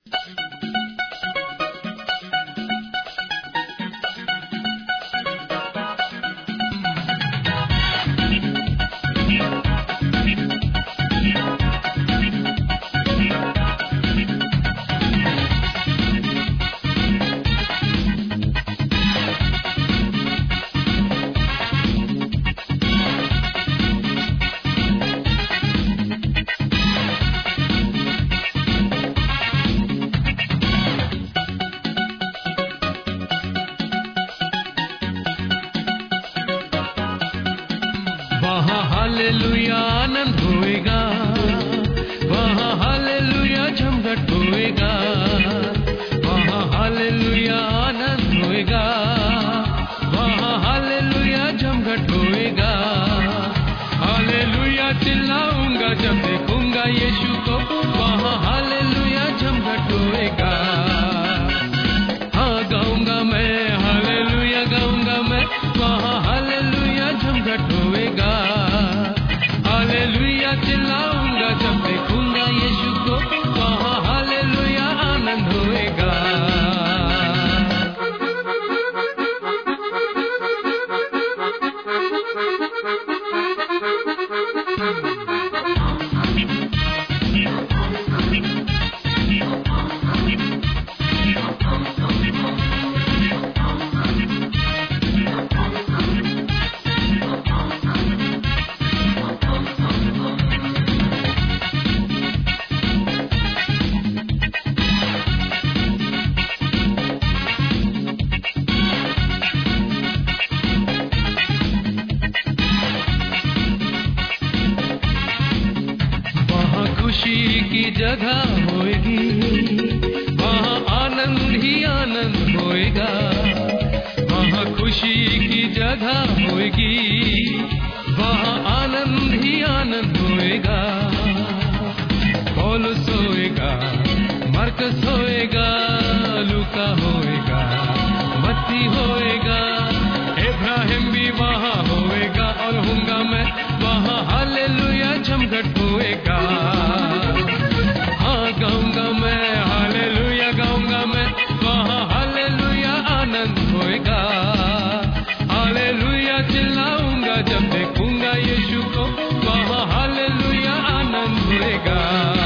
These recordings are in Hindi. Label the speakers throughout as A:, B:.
A: वहाँ हालेलुया आनंद होएगा, वहाँ हालेलुया झमघट होएगा, वहाँ हालेलुया आनंद होएगा, वहाँ हालेलुया झमघट होएगा। हालेलुया चिल्लाऊंगा जब देखूंगा यीशु को, वहाँ हालेलुया झमघट होएगा। हाँ गाऊंगा मैं, हालेलुया गाऊंगा मैं, वहाँ हालेलुया झमघट होएगा। हालेलुया चिल्लाऊंगा जब देखूंगा यीशु को, वहाँ हालेलुया आनंद होएगा। खुशी की जगह होएगी, वहाँ आनंद ही आनंद होएगा। वहाँ खुशी की जगह होएगी, वहाँ आनंद ही आनंद होएगा। पौलुस होएगा, मरकस होएगा, लूका होएगा, मत्ती होएगा, इब्राहिम भी वहाँ होएगा और होऊंगा मैं वहाँ। हालेलुया झमघट होएगा। हाँ गाऊंगा मैं, हालेलुया गाऊंगा मैं, वहाँ हालेलुया आनंद होएगा। हालेलुया चिल्लाऊंगा जब देखूंगा यीशु को, वहाँ हालेलुया आनंद होएगा।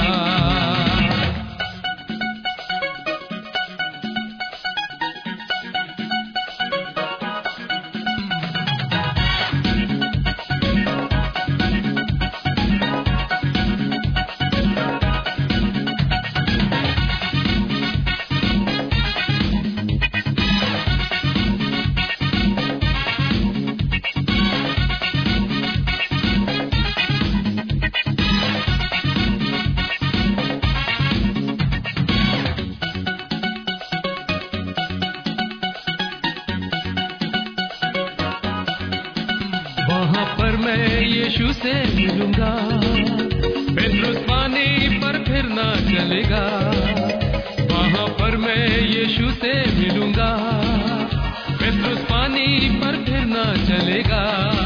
A: वहाँ पर मैं यीशु से मिलूंगा, पेट्रोस पानी पर फिर ना चलेगा। वहाँ पर मैं यीशु से मिलूंगा, पेट्रोस पानी पर फिर ना चलेगा।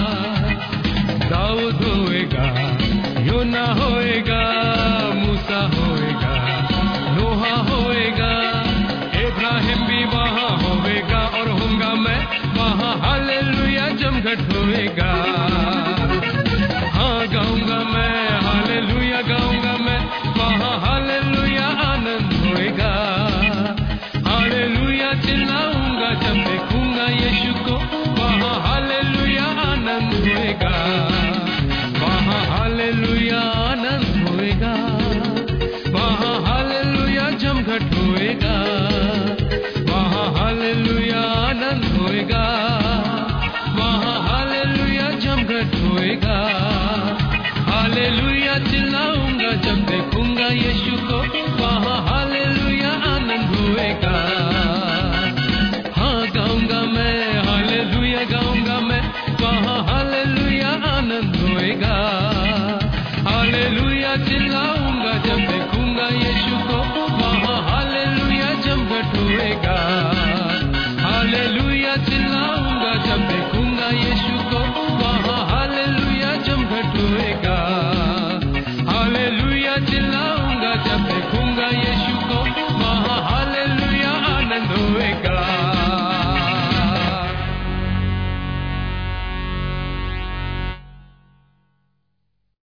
A: दाऊद होएगा, योना होएगा, मूसा होएगा, नोहा होएगा, इब्राहिम भी वहाँ होएगा और होऊंगा मैं वहाँ। हालेलुया झमघट होएगा। हाँ गाऊंगा मैं, हालेलुया गाऊंगा मैं, वहाँ हालेलुया आनंद होएगा। हालेलुया चिल्लाऊंगा जब देखूंगा यीशु को, वहाँ हालेलुया आनंद होएगा। वहाँ हालेलुया आनंद होएगा, वहाँ हालेलुया झमघट होएगा।